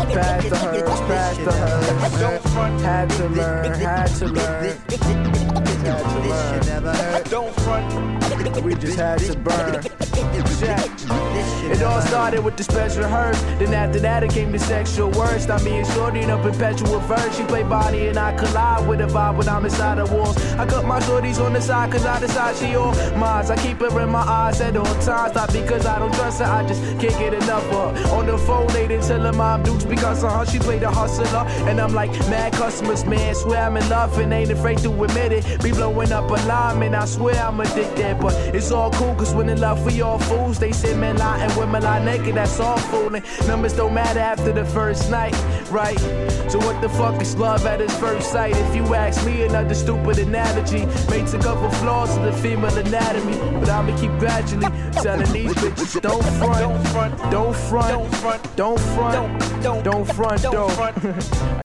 Pass the herbs, pass the herbs. Had to learn, had to learn. Had to learn. Don't front. We just had to burn. It all started with the special herbs. Then after that it came to sexual words. Now me and Shorty in a perpetual verse. She play body and I collide with a vibe when I'm inside the walls. I cut my shorties on the side cause I decide she all mine. I keep her in my eyes at all times. Not because I don't trust her, I just can't get enough of her. On the phone they didn't tell her mom dukes because of her. She played the hustler. And I'm like, mad customers, man. Swear I'm in love and ain't afraid to admit it. Be blowing up a line, man. I swear I'm addicted. But it's all cool cause when in love we all fools. They say men lie and women lie naked. That's all fooling. Numbers don't matter after the first night, right? So what the fuck is love at its first sight? If you ask me, another stupid analogy. Makes a couple flaws in the female anatomy. But I'ma keep gradually telling these bitches, don't front, don't front, don't front, don't front, don't front, don't front, don't.